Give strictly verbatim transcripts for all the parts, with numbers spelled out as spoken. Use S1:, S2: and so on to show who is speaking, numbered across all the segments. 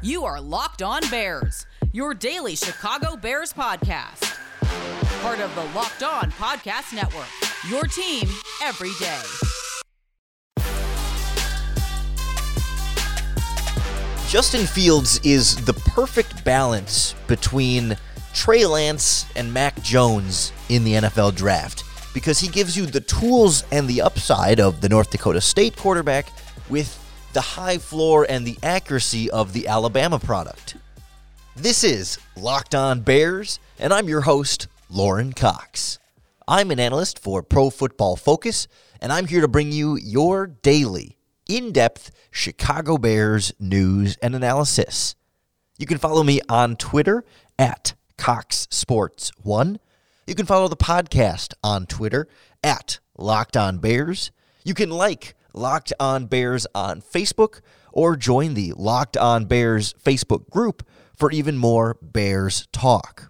S1: You are Locked On Bears, your daily Chicago Bears podcast. Part of the Locked On Podcast Network, your team every day.
S2: Justin Fields is the perfect balance between Trey Lance and Mac Jones in the N F L draft because he gives you the tools and the upside of the North Dakota State quarterback with the high floor and the accuracy of the Alabama product. This is Locked On Bears, and I'm your host, Lauren Cox. I'm an analyst for Pro Football Focus, and I'm here to bring you your daily, in-depth Chicago Bears news and analysis. You can follow me on Twitter at Cox Sports one. You can follow the podcast on Twitter at Locked On Bears. You can like Locked On Bears on Facebook or join the Locked On Bears Facebook group for even more Bears talk.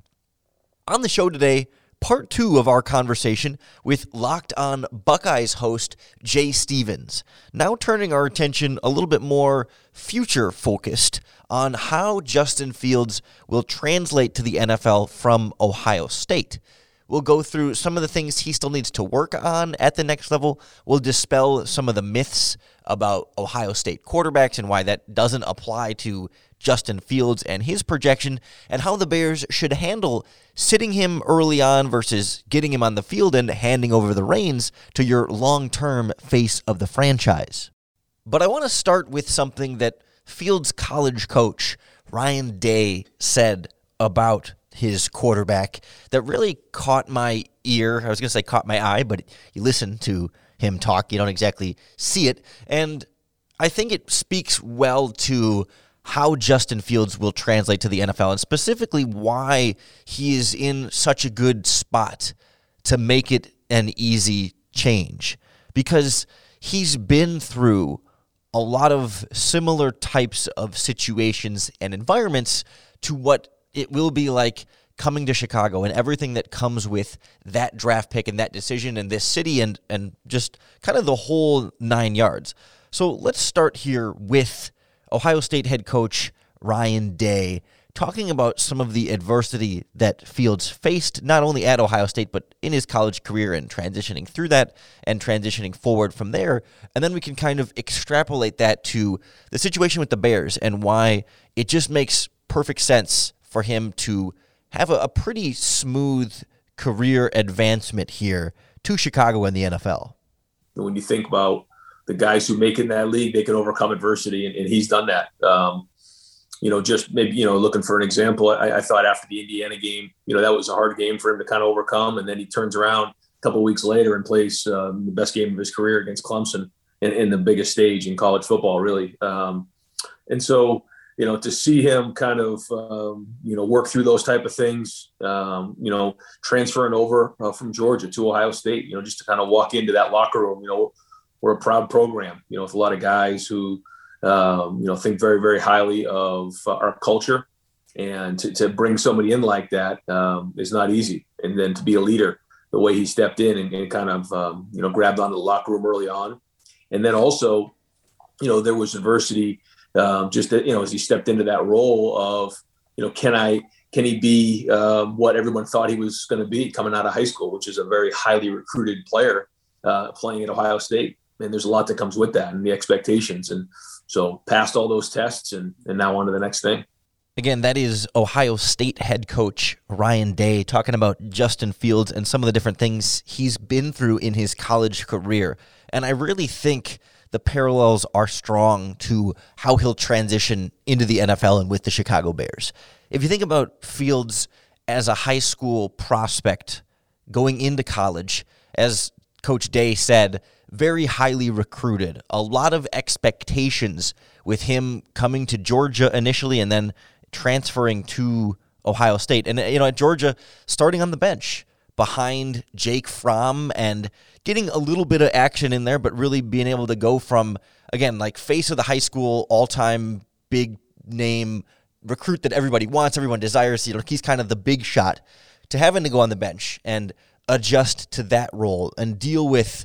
S2: On the show today, part two of our conversation with Locked On Buckeyes host Jay Stevens, now turning our attention a little bit more future-focused on how Justin Fields will translate to the N F L from Ohio State. We'll go through some of the things he still needs to work on at the next level. We'll dispel some of the myths about Ohio State quarterbacks and why that doesn't apply to Justin Fields and his projection, and how the Bears should handle sitting him early on versus getting him on the field and handing over the reins to your long-term face of the franchise. But I want to start with something that Fields' college coach, Ryan Day, said about his quarterback that really caught my ear. I was going to say caught my eye, but you listen to him talk, you don't exactly see it. And I think it speaks well to how Justin Fields will translate to the N F L, and specifically why he is in such a good spot to make it an easy change. Because he's been through a lot of similar types of situations and environments to what it will be like coming to Chicago and everything that comes with that draft pick and that decision in this city and, and just kind of the whole nine yards. So let's start here with Ohio State head coach Ryan Day talking about some of the adversity that Fields faced, not only at Ohio State, but in his college career and transitioning through that and transitioning forward from there. And then we can kind of extrapolate that to the situation with the Bears and why it just makes perfect sense for him to have a, a pretty smooth career advancement here to Chicago and the N F L.
S3: When you think about the guys who make it in that league, they can overcome adversity, and, and he's done that. Um, you know, just maybe, you know, looking for an example, I, I thought after the Indiana game, you know, that was a hard game for him to kind of overcome, and then he turns around a couple of weeks later and plays um, the best game of his career against Clemson in, in the biggest stage in college football, really. Um, and so, you know, to see him kind of, um, you know, work through those type of things, um, you know, transferring over uh, from Georgia to Ohio State, you know, just to kind of walk into that locker room, you know, we're a proud program, you know, with a lot of guys who, um, you know, think very, very highly of uh, our culture. And to, to bring somebody in like that um, is not easy. And then to be a leader, the way he stepped in and, and kind of, um, you know, grabbed onto the locker room early on. And then also, you know, there was adversity. Um, just that, you know, as he stepped into that role of, you know, can I, can he be um, what everyone thought he was going to be coming out of high school, which is a very highly recruited player uh, playing at Ohio State. And there's a lot that comes with that and the expectations. And so passed all those tests and, and now on to the next thing.
S2: Again, that is Ohio State head coach Ryan Day talking about Justin Fields and some of the different things he's been through in his college career. And I really think the parallels are strong to how he'll transition into the N F L and with the Chicago Bears. If you think about Fields as a high school prospect going into college, as Coach Day said, very highly recruited, a lot of expectations with him coming to Georgia initially and then transferring to Ohio State. And, you know, at Georgia, starting on the bench behind Jake Fromm and getting a little bit of action in there, but really being able to go from, again, like face of the high school, all-time big name recruit that everybody wants, everyone desires, you know, he's kind of the big shot, to having to go on the bench and adjust to that role and deal with,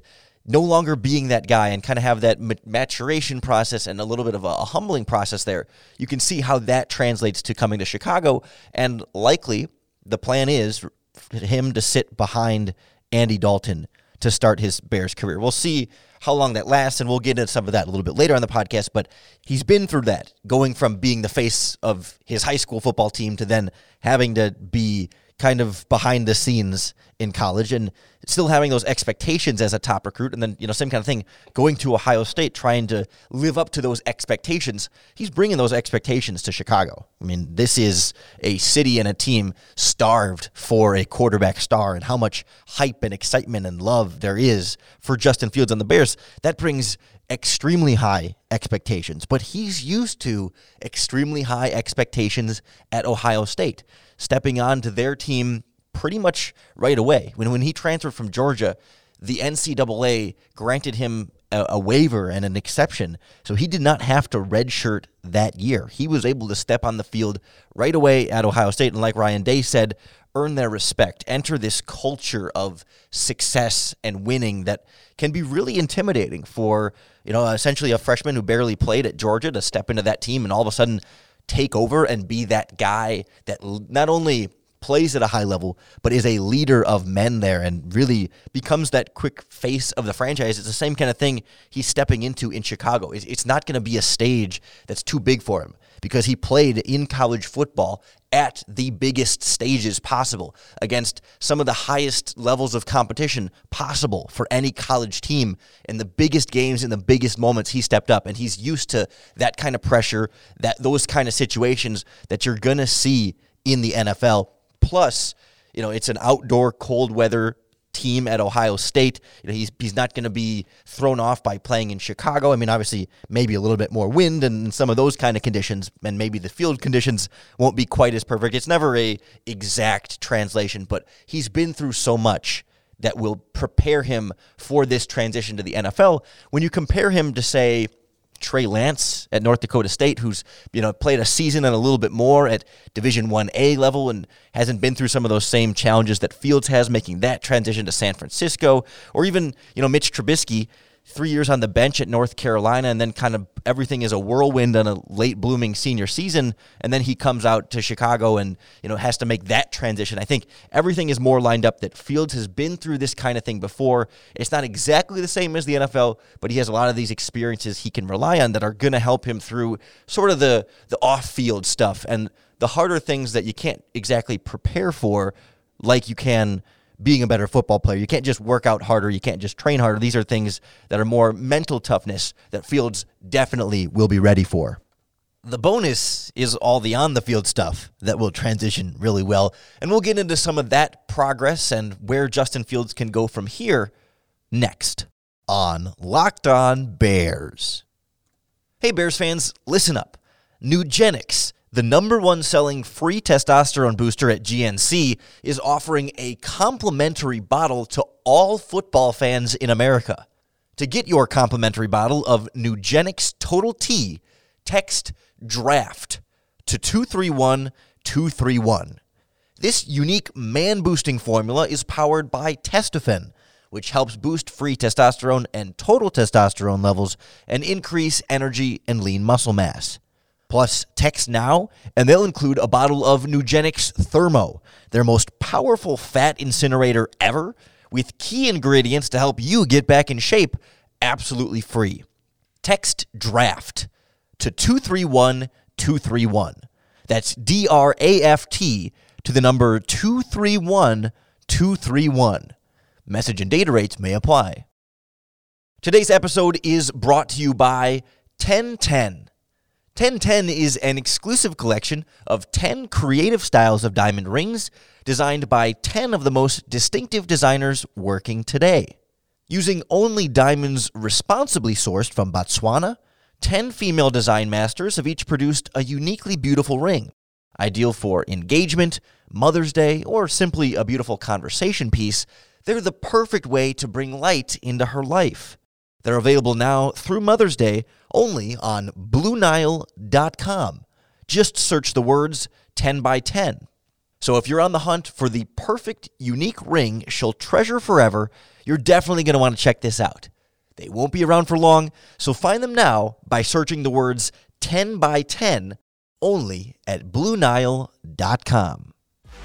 S2: no longer being that guy and kind of have that maturation process and a little bit of a, a humbling process there. You can see how that translates to coming to Chicago, and likely the plan is for him to sit behind Andy Dalton to start his Bears career. We'll see how long that lasts, and we'll get into some of that a little bit later on the podcast, but he's been through that, going from being the face of his high school football team to then having to be kind of behind the scenes in college and still having those expectations as a top recruit. And then, you know, same kind of thing, going to Ohio State, trying to live up to those expectations. He's bringing those expectations to Chicago. I mean, this is a city and a team starved for a quarterback star, and how much hype and excitement and love there is for Justin Fields and the Bears. That brings extremely high expectations, but he's used to extremely high expectations at Ohio State, stepping on to their team pretty much right away. When when he transferred from Georgia, the N C double A granted him a, a waiver and an exception, so he did not have to redshirt that year. He was able to step on the field right away at Ohio State, and like Ryan Day said, earn their respect, enter this culture of success and winning that can be really intimidating for, you know, essentially a freshman who barely played at Georgia to step into that team and all of a sudden take over and be that guy that not only plays at a high level, but is a leader of men there and really becomes that quick face of the franchise. It's the same kind of thing he's stepping into in Chicago. It's not going to be a stage that's too big for him because he played in college football at the biggest stages possible against some of the highest levels of competition possible for any college team. In the biggest games, in the biggest moments, he stepped up, and he's used to that kind of pressure, that those kind of situations that you're going to see in the N F L. Plus, you know, it's an outdoor cold weather team at Ohio State. You know, he's he's not going to be thrown off by playing in Chicago. I mean, obviously, maybe a little bit more wind and some of those kind of conditions, and maybe the field conditions won't be quite as perfect. It's never a exact translation, but he's been through so much that will prepare him for this transition to the N F L. When you compare him to, say, Trey Lance at North Dakota State, who's, you know, played a season and a little bit more at Division one A level and hasn't been through some of those same challenges that Fields has, making that transition to San Francisco, or even, you know, Mitch Trubisky, three years on the bench at North Carolina, and then kind of everything is a whirlwind on a late blooming senior season, and then he comes out to Chicago and, you know, has to make that transition. I think everything is more lined up that Fields has been through this kind of thing before. It's not exactly the same as the N F L, but he has a lot of these experiences he can rely on that are going to help him through sort of the, the off-field stuff and the harder things that you can't exactly prepare for like you can being a better football player. You can't just work out harder. You can't just train harder. These are things that are more mental toughness that Fields definitely will be ready for. The bonus is all the on-the-field stuff that will transition really well, and we'll get into some of that progress and where Justin Fields can go from here next on Locked On Bears. Hey, Bears fans, listen up. Nugenix, the number one selling free testosterone booster at G N C, is offering a complimentary bottle to all football fans in America. To get your complimentary bottle of Nugenix Total T, text DRAFT to two three one two three one. This unique man-boosting formula is powered by Testofen, which helps boost free testosterone and total testosterone levels and increase energy and lean muscle mass. Plus, text now, and they'll include a bottle of Nugenix Thermo, their most powerful fat incinerator ever, with key ingredients to help you get back in shape, absolutely free. Text DRAFT to two three one two three one. That's D R A F T to the number two three one two three one. Message and data rates may apply. Today's episode is brought to you by ten ten. ten ten is an exclusive collection of ten creative styles of diamond rings designed by ten of the most distinctive designers working today. Using only diamonds responsibly sourced from Botswana, ten female design masters have each produced a uniquely beautiful ring, ideal for engagement, Mother's Day, or simply a beautiful conversation piece. They're the perfect way to bring light into her life. They're available now through Mother's Day only on Blue Nile dot com. Just search the words ten by ten. So if you're on the hunt for the perfect, unique ring she'll treasure forever, You're definitely going to want to check this out. They won't be around for long, so find them now by searching the words ten by ten only at Blue Nile dot com.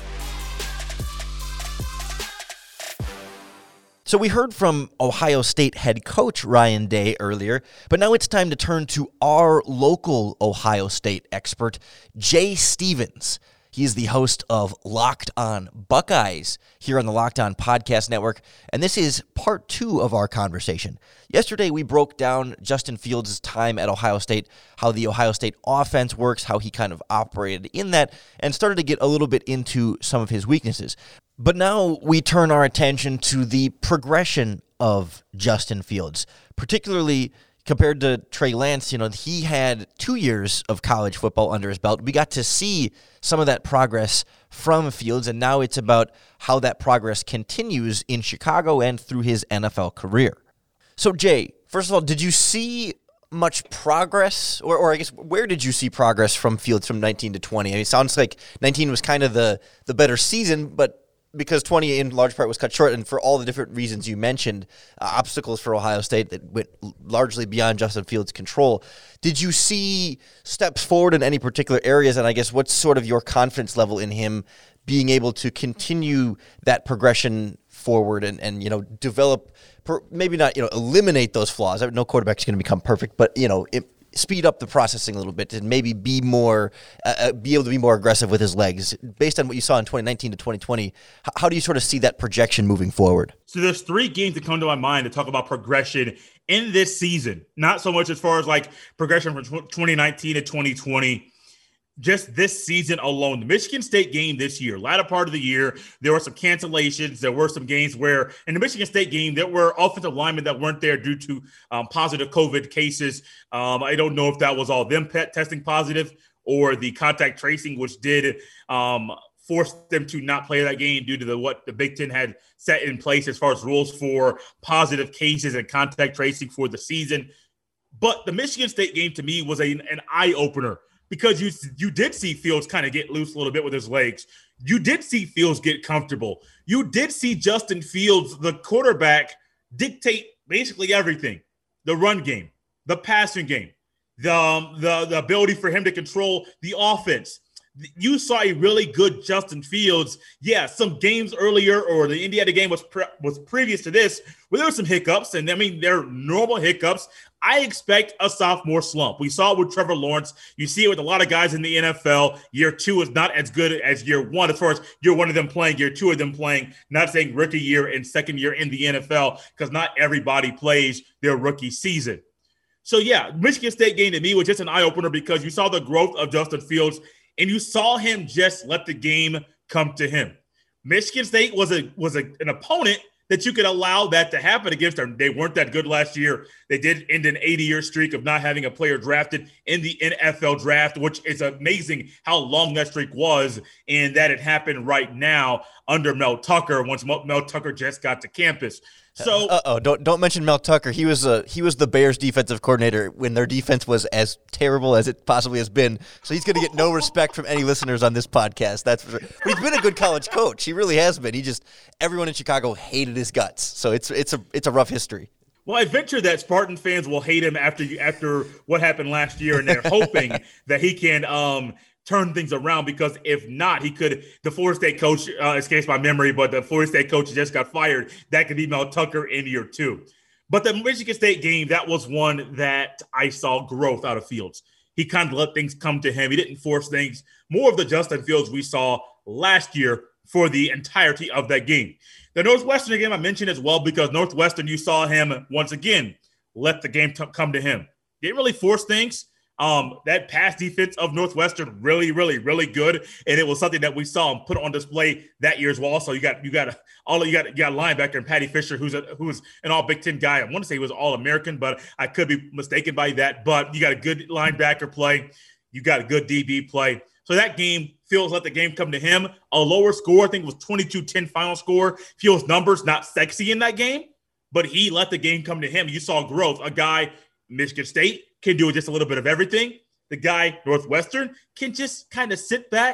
S2: So we heard from Ohio State head coach Ryan Day earlier, but now it's time to turn to our local Ohio State expert, Jay Stevens. He's the host of Locked On Buckeyes here on the Locked On Podcast Network, and this is part two of our conversation. Yesterday, we broke down Justin Fields' time at Ohio State, how the Ohio State offense works, how he kind of operated in that, and started to get a little bit into some of his weaknesses. But now we turn our attention to the progression of Justin Fields, particularly compared to Trey Lance. You know, he had two years of college football under his belt. We got to see some of that progress from Fields, and now it's about how that progress continues in Chicago and through his N F L career. So, Jay, first of all, did you see much progress, or, or I guess, where did you see progress from Fields from nineteen to twenty? I mean, it sounds like nineteen was kind of the, the better season, but because twenty in large part was cut short, and for all the different reasons you mentioned, uh, obstacles for Ohio State that went largely beyond Justin Fields' control. Did you see steps forward in any particular areas? And I guess what's sort of your confidence level in him being able to continue that progression forward and, and you know, develop, per, maybe not, you know, eliminate those flaws. No quarterback's going to become perfect, but, you know, it, speed up the processing a little bit and maybe be more, uh, be able to be more aggressive with his legs. Based on what you saw in twenty nineteen to twenty twenty, h- how do you sort of see that projection moving forward?
S4: So there's three games that come to my mind to talk about progression in this season. Not so much as far as like progression from twenty nineteen to twenty twenty. Just this season alone, the Michigan State game this year, latter part of the year, there were some cancellations. There were some games where in the Michigan State game, there were offensive linemen that weren't there due to um, positive COVID cases. Um, I don't know if that was all them pet testing positive or the contact tracing, which did um, force them to not play that game due to the what the Big Ten had set in place as far as rules for positive cases and contact tracing for the season. But the Michigan State game to me was a, an eye-opener, because you you did see Fields kind of get loose a little bit with his legs. You did see Fields get comfortable. You did see Justin Fields, the quarterback, dictate basically everything. The run game, the passing game, the, um, the, the ability for him to control the offense. You saw a really good Justin Fields. Yeah, some games earlier, or the Indiana game was pre- was previous to this, where there were some hiccups, and I mean, they're normal hiccups. I expect a sophomore slump. We saw it with Trevor Lawrence. You see it with a lot of guys in the N F L. Year two is not as good as year one, as far as year one of them playing, year two of them playing, not saying rookie year and second year in the N F L, because not everybody plays their rookie season. So, yeah, Michigan State game to me was just an eye-opener, because you saw the growth of Justin Fields, and you saw him just let the game come to him. Michigan State was a was a, an opponent that you could allow that to happen against them. They weren't that good last year. They did end an eighty-year streak of not having a player drafted in the N F L draft, which is amazing how long that streak was, and that it happened right now under Mel Tucker, once Mel Tucker just got to campus. So,
S2: uh oh, don't don't mention Mel Tucker. He was a he was the Bears defensive coordinator when their defense was as terrible as it possibly has been. So he's going to get no respect from any listeners on this podcast. That's for sure. But he's been a good college coach. He really has been. He just everyone in Chicago hated his guts. So it's it's a it's a rough history.
S4: Well, I venture that Spartan fans will hate him after after what happened last year, and they're hoping that he can um. turn things around, because if not, he could, the Florida State coach, uh, escapes my memory, but the Florida State coach just got fired. That could be Mel Tucker in year two. But the Michigan State game, that was one that I saw growth out of Fields. He kind of let things come to him. He didn't force things. More of the Justin Fields we saw last year for the entirety of that game. The Northwestern game I mentioned as well, because Northwestern, you saw him once again let the game t- come to him. Didn't really force things. Um, that pass defense of Northwestern really, really, really good, and it was something that we saw him put on display that year as well. So you got you got a, all you got you got a linebacker and Patty Fisher, who's a, who's an All Big Ten guy. I want to say he was All American, but I could be mistaken by that. But you got a good linebacker play, you got a good D B play. So that game, Fields let the game come to him. A lower score, I think it was twenty-two ten final score. Fields' numbers not sexy in that game, but he let the game come to him. You saw growth. A guy, Michigan State, can do just a little bit of everything. The guy, Northwestern, can just kind of sit back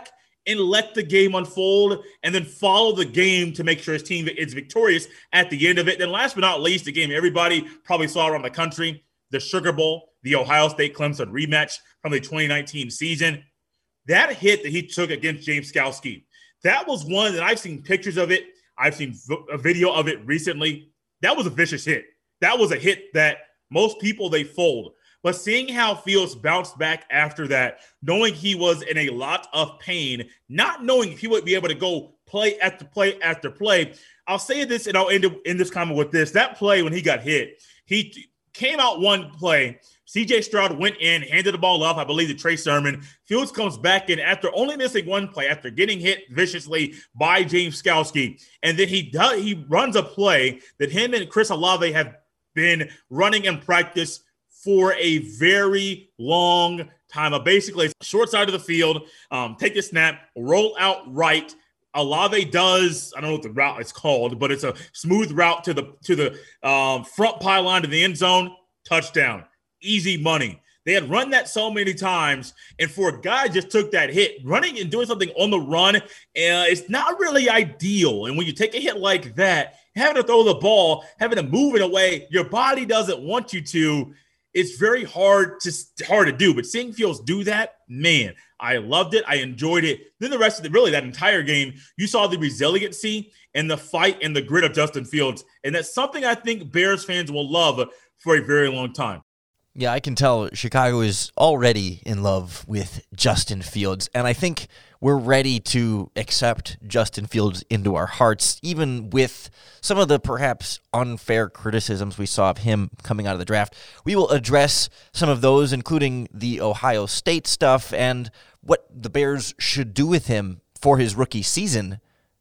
S4: and let the game unfold and then follow the game to make sure his team is victorious at the end of it. Then last but not least, the game everybody probably saw around the country, the Sugar Bowl, the Ohio State-Clemson rematch from the twenty nineteen season. That hit that he took against James Skalski, that was one that I've seen pictures of it. I've seen a video of it recently. That was a vicious hit. That was a hit that most people, they fold. But seeing how Fields bounced back after that, knowing he was in a lot of pain, not knowing if he would be able to go play after play after play, I'll say this and I'll end in this comment with this. That play when he got hit, he came out one play. C J Stroud went in, handed the ball off, I believe, to Trey Sermon. Fields comes back in after only missing one play, after getting hit viciously by James Skalski. And then he does, he runs a play that him and Chris Olave have been running in practice for a very long time. Of basically, short side of the field, um, take the snap, roll out right. Olave does, I don't know what the route is called, but it's a smooth route to the to the um, front pylon to the end zone, touchdown. Easy money. They had run that so many times, and for a guy just took that hit, running and doing something on the run, uh, it's not really ideal. And when you take a hit like that, having to throw the ball, having to move it away, your body doesn't want you to. It's very hard to hard to do. But seeing Fields do that, man, I loved it. I enjoyed it. Then the rest of the really that entire game, you saw the resiliency and the fight and the grit of Justin Fields, and that's something I think Bears fans will love for a very long time.
S2: Yeah, I can tell Chicago is already in love with Justin Fields, and I think we're ready to accept Justin Fields into our hearts, even with some of the perhaps unfair criticisms we saw of him coming out of the draft. We will address some of those, including the Ohio State stuff and what the Bears should do with him for his rookie season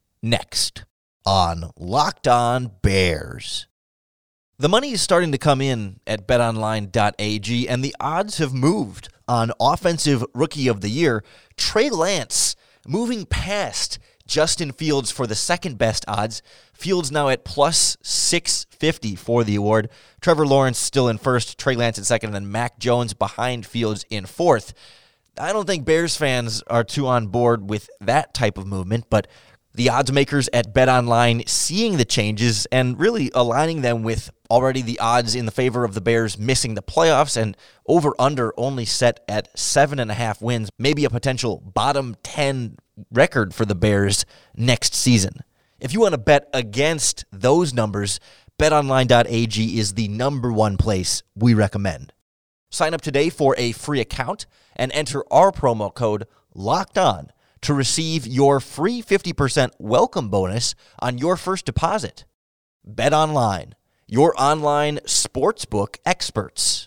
S2: next on Locked On Bears. The money is starting to come in at bet online dot a g, and the odds have moved on Offensive Rookie of the Year. Trey Lance moving past Justin Fields for the second best odds. Fields now at plus six fifty for the award. Trevor Lawrence still in first, Trey Lance in second, and then Mac Jones behind Fields in fourth. I don't think Bears fans are too on board with that type of movement, but the odds makers at BetOnline seeing the changes and really aligning them with already the odds in the favor of the Bears missing the playoffs, and over-under only set at seven and a half wins, maybe a potential bottom ten record for the Bears next season. If you want to bet against those numbers, bet online dot a g is the number one place we recommend. Sign up today for a free account and enter our promo code LOCKEDON to receive your free fifty percent welcome bonus on your first deposit. BetOnline, your online sportsbook experts.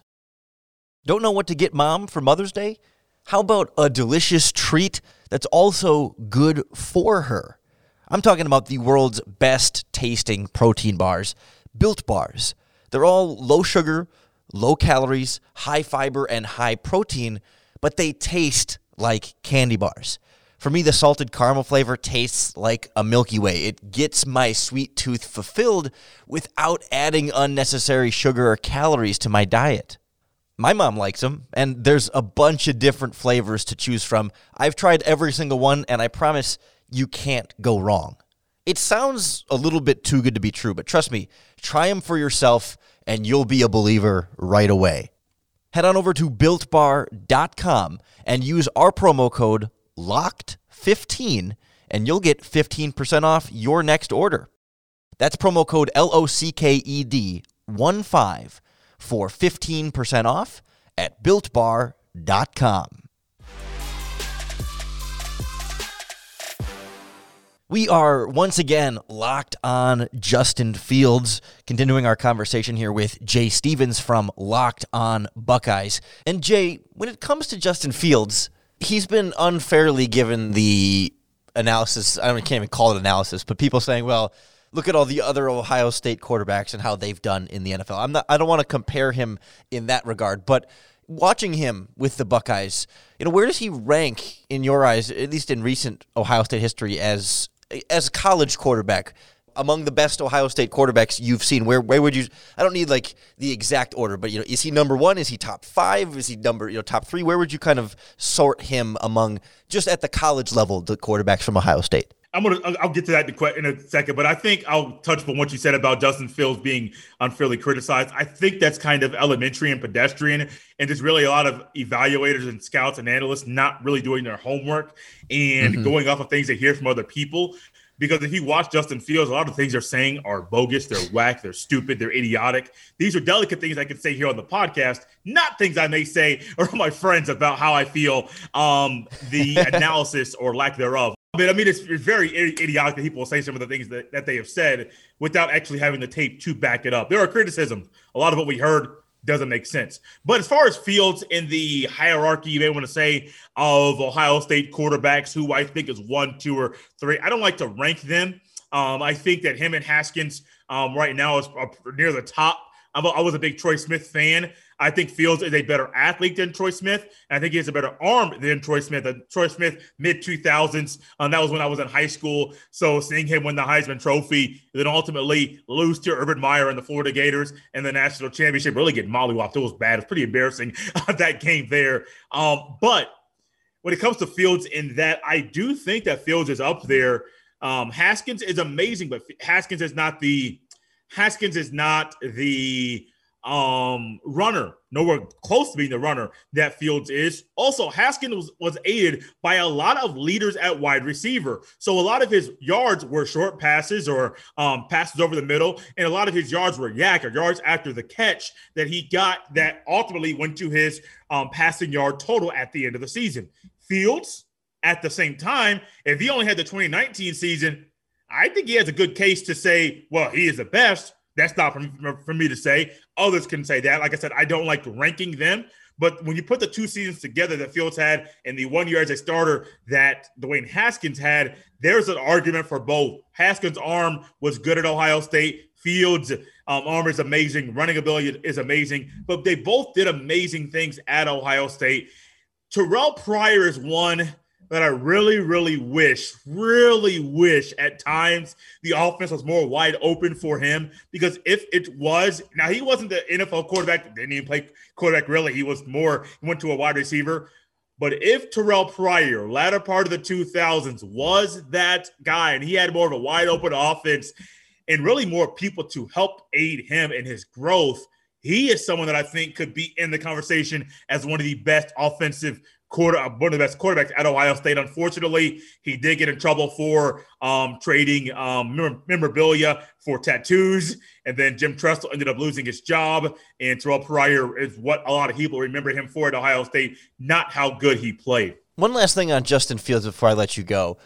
S2: Don't know what to get mom for Mother's Day? How about a delicious treat that's also good for her? I'm talking about the world's best tasting protein bars, Built Bars. They're all low sugar, low calories, high fiber, and high protein, but they taste like candy bars. For me, the salted caramel flavor tastes like a Milky Way. It gets my sweet tooth fulfilled without adding unnecessary sugar or calories to my diet. My mom likes them, and there's a bunch of different flavors to choose from. I've tried every single one, and I promise you can't go wrong. It sounds a little bit too good to be true, but trust me, try them for yourself, and you'll be a believer right away. Head on over to built bar dot com and use our promo code locked fifteen, and you'll get fifteen percent off your next order. That's promo code L O C K E D one five for fifteen percent off at built bar dot com. We are once again locked on Justin Fields, continuing our conversation here with Jay Stevens from Locked On Buckeyes. And Jay, when it comes to Justin Fields, he's been unfairly given the analysis. I, don't, I can't even call it analysis, but people saying, well, look at all the other Ohio State quarterbacks and how they've done in the N F L. I'm not, I don't want to compare him in that regard, but watching him with the Buckeyes, you know, where does he rank in your eyes, at least in recent Ohio State history, as as a college quarterback? among the best Ohio State quarterbacks you've seen, where where would you? I don't need like the exact order, but you know, is he number one? Is he top five? Is he number you know top three? Where would you kind of sort him among just at the college level the quarterbacks from Ohio State?
S4: I'm gonna. I'll get to that in a second, but I think I'll touch on what you said about Justin Fields being unfairly criticized. I think that's kind of elementary and pedestrian, and just really a lot of evaluators and scouts and analysts not really doing their homework and mm-hmm. going off of things they hear from other people. Because if you watch Justin Fields, a lot of things they're saying are bogus, they're whack, they're stupid, they're idiotic. These are delicate things I can say here on the podcast, not things I may say or my friends about how I feel, um, the analysis or lack thereof. I mean, I mean, it's, it's very idiotic that people will say some of the things that, that they have said without actually having the tape to back it up. There are criticisms. A lot of what we heard doesn't make sense. But as far as Fields in the hierarchy, you may want to say, of Ohio State quarterbacks, who I think is one, two, or three, I don't like to rank them. Um, I think that him and Haskins um, right now is near the top. I'm a, I was a big Troy Smith fan. I think Fields is a better athlete than Troy Smith. And I think he has a better arm than Troy Smith. Uh, Troy Smith, mid two thousands. Um, that was when I was in high school. So seeing him win the Heisman Trophy, then ultimately lose to Urban Meyer and the Florida Gators and the national championship, really get mollywopped. It was bad. It was pretty embarrassing, uh, that game there. Um, but when it comes to Fields in that, I do think that Fields is up there. Um, Haskins is amazing, but Haskins is not the Haskins is not the um, runner, nowhere close to being the runner that Fields is. Also, Haskins was, was aided by a lot of leaders at wide receiver. So a lot of his yards were short passes or um, passes over the middle, and a lot of his yards were yak or yards after the catch that he got that ultimately went to his um, passing yard total at the end of the season. Fields, at the same time, if he only had the twenty nineteen season, I think he has a good case to say, well, he is the best. That's not for, for me to say. Others can say that. Like I said, I don't like ranking them. But when you put the two seasons together that Fields had and the one year as a starter that Dwayne Haskins had, there's an argument for both. Haskins' arm was good at Ohio State. Fields' um, arm is amazing. Running ability is amazing. But they both did amazing things at Ohio State. Terrell Pryor is one that I really, really wish, really wish at times the offense was more wide open for him, because if it was, now he wasn't the N F L quarterback, didn't even play quarterback really. He was more, he went to a wide receiver. But if Terrell Pryor, latter part of the two thousands, was that guy and he had more of a wide open offense and really more people to help aid him in his growth, he is someone that I think could be in the conversation as one of the best offensive Quarter, one of the best quarterbacks at Ohio State. Unfortunately, he did get in trouble for um, trading um, memorabilia for tattoos, and then Jim Tressel ended up losing his job, and Terrell Pryor is what a lot of people remember him for at Ohio State, not how good he played.
S2: One last thing on Justin Fields before I let you go.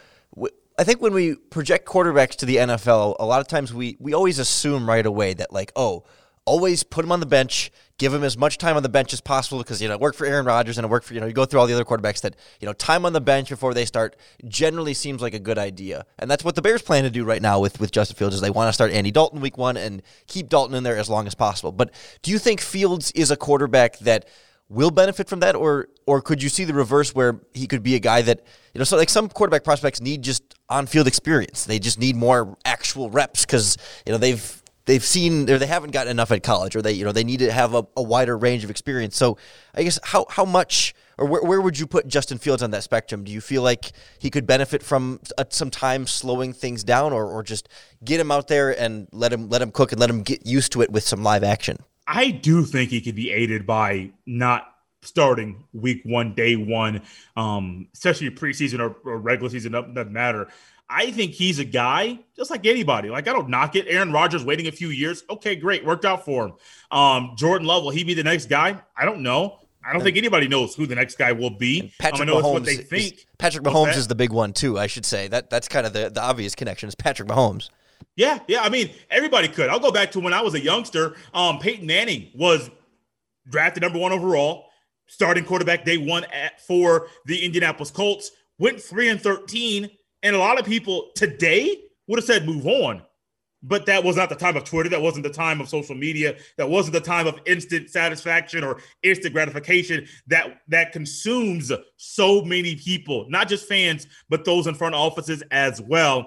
S2: I think when we project quarterbacks to the N F L, a lot of times we we always assume right away that, like, oh, always put him on the bench, give him as much time on the bench as possible because, you know, it worked for Aaron Rodgers and it worked for, you know, you go through all the other quarterbacks that, you know, time on the bench before they start generally seems like a good idea. And that's what the Bears plan to do right now with, with Justin Fields is they want to start Andy Dalton week one and keep Dalton in there as long as possible. But do you think Fields is a quarterback that will benefit from that, or or could you see the reverse where he could be a guy that, you know, so like some quarterback prospects need just on-field experience. They just need more actual reps because, you know, they've They've seen, or they haven't gotten enough at college, or they, you know, they need to have a, a wider range of experience. So, I guess how how much, or where where would you put Justin Fields on that spectrum? Do you feel like he could benefit from uh, some time slowing things down, or or just get him out there and let him let him cook and let him get used to it with some live action?
S4: I do think he could be aided by not starting week one, day one, um, especially preseason or, or regular season. Doesn't matter. I think he's a guy just like anybody. Like, I don't knock it. Aaron Rodgers waiting a few years. Okay, great. Worked out for him. Um, Jordan Love, will he be the next guy? I don't know. I don't think anybody knows who the next guy will be.
S2: Patrick
S4: um, I know
S2: Mahomes,
S4: it's what they think.
S2: Is, Patrick Mahomes is the big one, too, I should say. That That's kind of the, the obvious connection is Patrick Mahomes.
S4: Yeah, yeah. I mean, everybody could. I'll go back to when I was a youngster. Um, Peyton Manning was drafted number one overall, starting quarterback day one at, for the Indianapolis Colts, went three and thirteen. And a lot of people today would have said move on. But that was not the time of Twitter. That wasn't the time of social media. That wasn't the time of instant satisfaction or instant gratification that, that consumes so many people, not just fans, but those in front offices as well.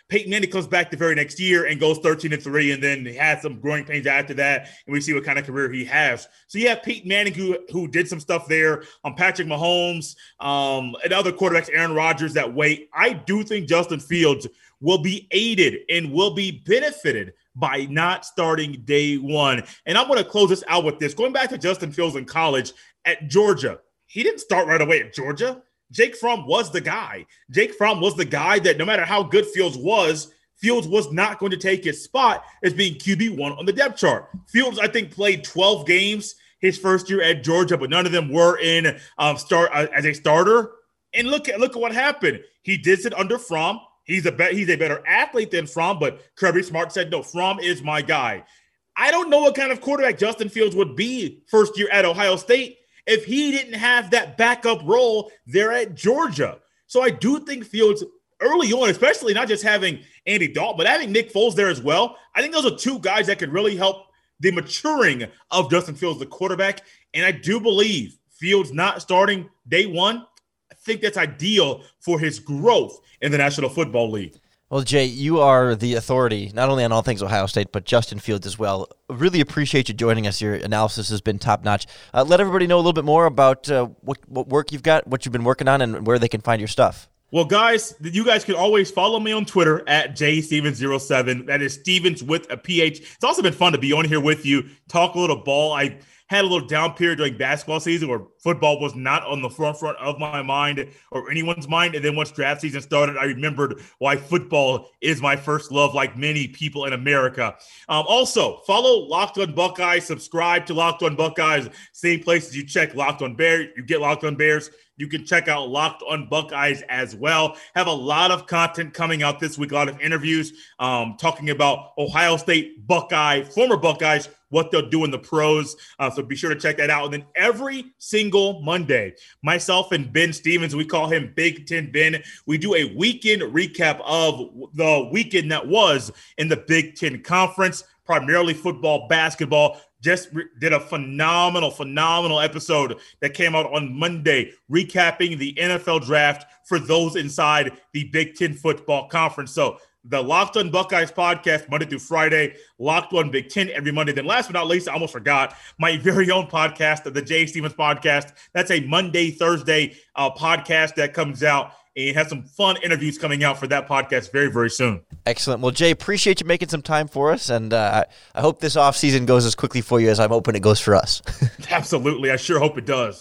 S4: Peyton Manning comes back the very next year and goes thirteen and three, and then has some growing pains after that, and we see what kind of career he has. So you have Peyton Manning who who did some stuff there. Um, Patrick Mahomes, um, and other quarterbacks, Aaron Rodgers that way. I do think Justin Fields will be aided and will be benefited by not starting day one. And I'm going to close this out with this. Going back to Justin Fields in college at Georgia, he didn't start right away at Georgia. Jake Fromm was the guy. Jake Fromm was the guy that no matter how good Fields was, Fields was not going to take his spot as being Q B one on the depth chart. Fields, I think, played twelve games his first year at Georgia, but none of them were in um, start uh, as a starter. And look at look at what happened. He did it under Fromm. He's a be- he's a better athlete than Fromm, but Kirby Smart said, no, Fromm is my guy. I don't know what kind of quarterback Justin Fields would be first year at Ohio State if he didn't have that backup role there at Georgia. So I do think Fields early on, especially not just having Andy Dalton, but having Nick Foles there as well, I think those are two guys that could really help the maturing of Justin Fields, the quarterback. And I do believe Fields not starting day one, I think that's ideal for his growth in the National Football League.
S2: Well, Jay, you are the authority, not only on all things Ohio State, but Justin Fields as well. Really appreciate you joining us. Your analysis has been top-notch. Uh, let everybody know a little bit more about uh, what, what work you've got, what you've been working on, and where they can find your stuff.
S4: Well, guys, you guys can always follow me on Twitter at J Stevens zero seven. That is Stevens with a P H. It's also been fun to be on here with you, talk a little ball. I had a little down period during basketball season where football was not on the front front of my mind or anyone's mind. And then once draft season started, I remembered why football is my first love, like many people in America. Um, also, follow Locked On Buckeyes, subscribe to Locked On Buckeyes, same places you check Locked On Bears, you get Locked On Bears. You can check out Locked On Buckeyes as well. Have a lot of content coming out this week, a lot of interviews um, talking about Ohio State Buckeye, former Buckeyes, what they'll do in the pros. Uh, so be sure to check that out. And then every single Monday, myself and Ben Stevens, we call him Big Ten Ben, we do a weekend recap of the weekend that was in the Big Ten Conference, primarily football, basketball. Just re- did a phenomenal, phenomenal episode that came out on Monday, recapping the N F L draft for those inside the Big Ten Football Conference. So the Locked On Buckeyes podcast, Monday through Friday, Locked On Big Ten every Monday. Then last but not least, I almost forgot, my very own podcast, the Jay Stevens podcast. That's a Monday, Thursday uh, podcast that comes out. And has some fun interviews coming out for that podcast very, very soon.
S2: Excellent. Well, Jay, appreciate you making some time for us, and uh, I hope this offseason goes as quickly for you as I'm hoping it goes for us.
S4: Absolutely. I sure hope it does.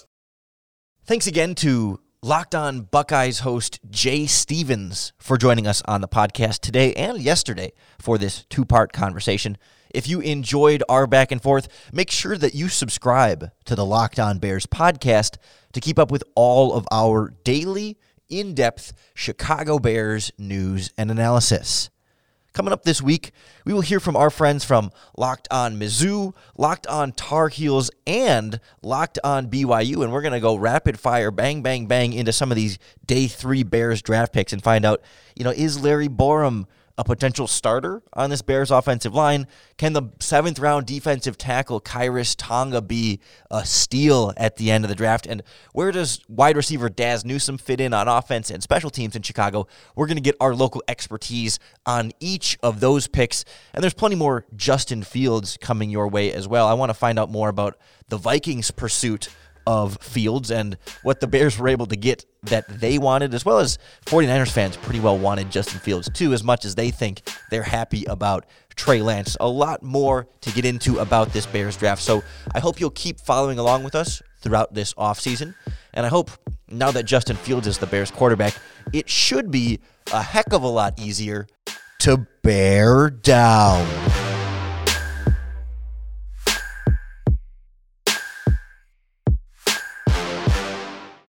S2: Thanks again to Locked On Buckeyes host Jay Stevens for joining us on the podcast today and yesterday for this two-part conversation. If you enjoyed our back and forth, make sure that you subscribe to the Locked On Bears podcast to keep up with all of our daily in-depth Chicago Bears news and analysis. Coming up this week, we will hear from our friends from Locked On Mizzou, Locked On Tar Heels, and Locked On B Y U, and we're going to go rapid fire, bang, bang, bang into some of these day three Bears draft picks and find out, you know, is Larry Borom a potential starter on this Bears offensive line? Can the seventh round defensive tackle Khyiris Tonga be a steal at the end of the draft? And where does wide receiver Daz Newsome fit in on offense and special teams in Chicago? We're going to get our local expertise on each of those picks. And there's plenty more Justin Fields coming your way as well. I want to find out more about the Vikings' pursuit of Fields and what the Bears were able to get that they wanted, as well as 49ers fans pretty well wanted Justin Fields too, as much as they think they're happy about Trey Lance. A lot more to get into about this Bears draft, so I hope you'll keep following along with us throughout this offseason, and I hope now that Justin Fields is the Bears quarterback, it should be a heck of a lot easier to bear down.